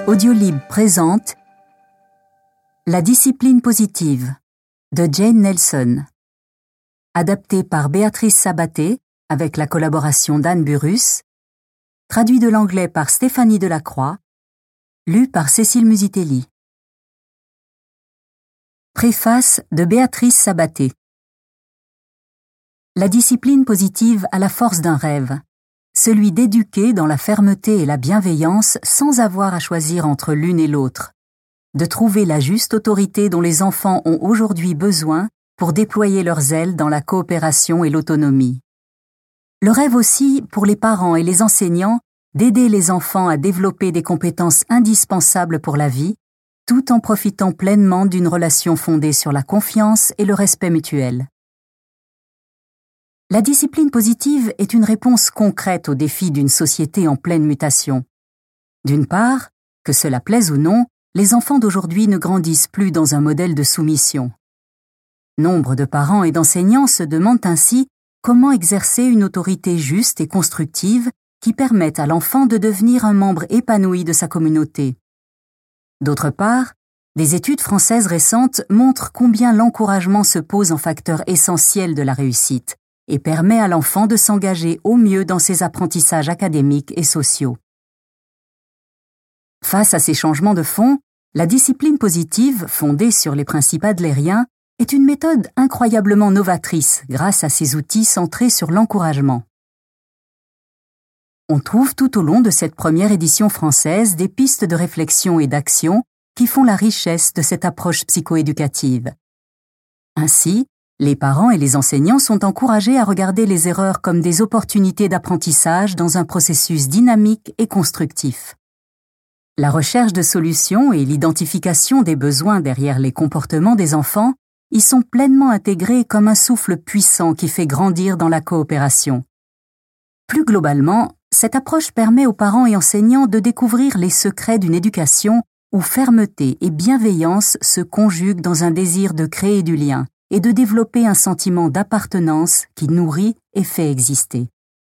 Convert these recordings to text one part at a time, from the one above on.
Audiolib présente La discipline positive de Jane Nelson, adapté par Béatrice Sabaté avec la collaboration d'Anne Burrus, traduit de l'anglais par Stéphanie Delacroix, lu par Cécile Musitelli. Préface de Béatrice Sabaté. La discipline positive a la force d'un rêve, celui d'éduquer dans la fermeté et la bienveillance sans avoir à choisir entre l'une et l'autre, de trouver la juste autorité dont les enfants ont aujourd'hui besoin pour déployer leurs ailes dans la coopération et l'autonomie. Le rêve aussi, pour les parents et les enseignants, d'aider les enfants à développer des compétences indispensables pour la vie, tout en profitant pleinement d'une relation fondée sur la confiance et le respect mutuel. La discipline positive est une réponse concrète aux défis d'une société en pleine mutation. D'une part, que cela plaise ou non, les enfants d'aujourd'hui ne grandissent plus dans un modèle de soumission. Nombre de parents et d'enseignants se demandent ainsi comment exercer une autorité juste et constructive qui permette à l'enfant de devenir un membre épanoui de sa communauté. D'autre part, des études françaises récentes montrent combien l'encouragement se pose en facteur essentiel de la réussite et permet à l'enfant de s'engager au mieux dans ses apprentissages académiques et sociaux. Face à ces changements de fond, la discipline positive, fondée sur les principes adlériens, est une méthode incroyablement novatrice grâce à ses outils centrés sur l'encouragement. On trouve tout au long de cette première édition française des pistes de réflexion et d'action qui font la richesse de cette approche psychoéducative. Ainsi, les parents et les enseignants sont encouragés à regarder les erreurs comme des opportunités d'apprentissage dans un processus dynamique et constructif. La recherche de solutions et l'identification des besoins derrière les comportements des enfants y sont pleinement intégrés comme un souffle puissant qui fait grandir dans la coopération. Plus globalement, cette approche permet aux parents et enseignants de découvrir les secrets d'une éducation où fermeté et bienveillance se conjuguent dans un désir de créer du lien et de développer un sentiment d'appartenance qui nourrit et fait exister.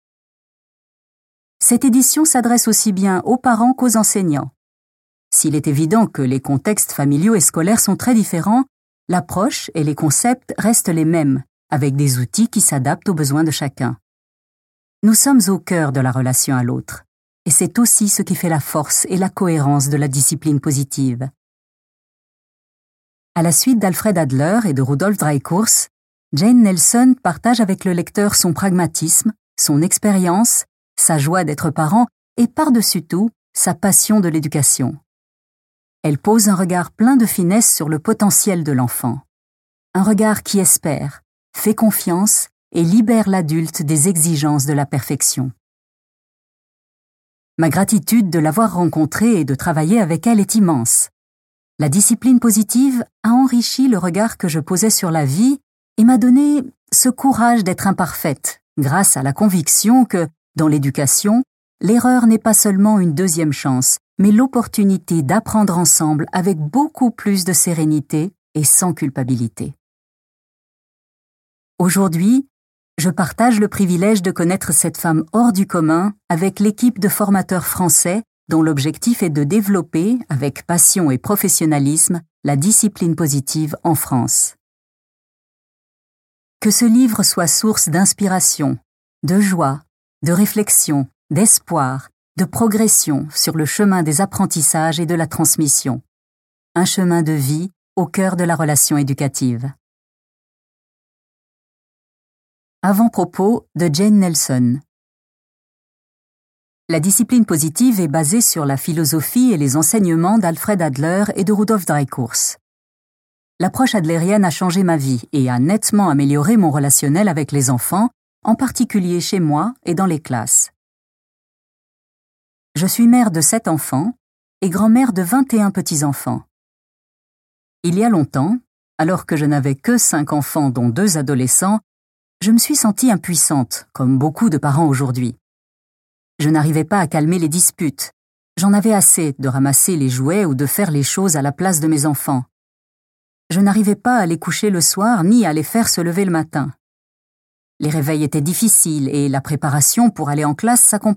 Cette édition s'adresse aussi bien aux parents qu'aux enseignants. S'il est évident que les contextes familiaux et scolaires sont très différents, l'approche et les concepts restent les mêmes, avec des outils qui s'adaptent aux besoins de chacun. Nous sommes au cœur de la relation à l'autre, et c'est aussi ce qui fait la force et la cohérence de la discipline positive. À la suite d'Alfred Adler et de Rudolf Dreikurs, Jane Nelson partage avec le lecteur son pragmatisme, son expérience, sa joie d'être parent et par-dessus tout, sa passion de l'éducation. Elle pose un regard plein de finesse sur le potentiel de l'enfant. Un regard qui espère, fait confiance et libère l'adulte des exigences de la perfection. Ma gratitude de l'avoir rencontrée et de travailler avec elle est immense. La discipline positive a enrichi le regard que je posais sur la vie et m'a donné ce courage d'être imparfaite, grâce à la conviction que, dans l'éducation, l'erreur n'est pas seulement une deuxième chance, mais l'opportunité d'apprendre ensemble avec beaucoup plus de sérénité et sans culpabilité. Aujourd'hui, je partage le privilège de connaître cette femme hors du commun avec l'équipe de formateurs français dont l'objectif est de développer, avec passion et professionnalisme, la discipline positive en France. Que ce livre soit source d'inspiration, de joie, de réflexion, d'espoir, de progression sur le chemin des apprentissages et de la transmission. Un chemin de vie au cœur de la relation éducative. Avant-propos de Jane Nelson. La discipline positive est basée sur la philosophie et les enseignements d'Alfred Adler et de Rudolf Dreikurs. L'approche adlérienne a changé ma vie et a nettement amélioré mon relationnel avec les enfants, en particulier chez moi et dans les classes. Je suis mère de 7 enfants et grand-mère de 21 petits-enfants. Il y a longtemps, alors que je n'avais que 5 enfants dont 2 adolescents, je me suis sentie impuissante, comme beaucoup de parents aujourd'hui. Je n'arrivais pas à calmer les disputes. J'en avais assez de ramasser les jouets ou de faire les choses à la place de mes enfants. Je n'arrivais pas à les coucher le soir ni à les faire se lever le matin. Les réveils étaient difficiles et la préparation pour aller en classe s'accompagnait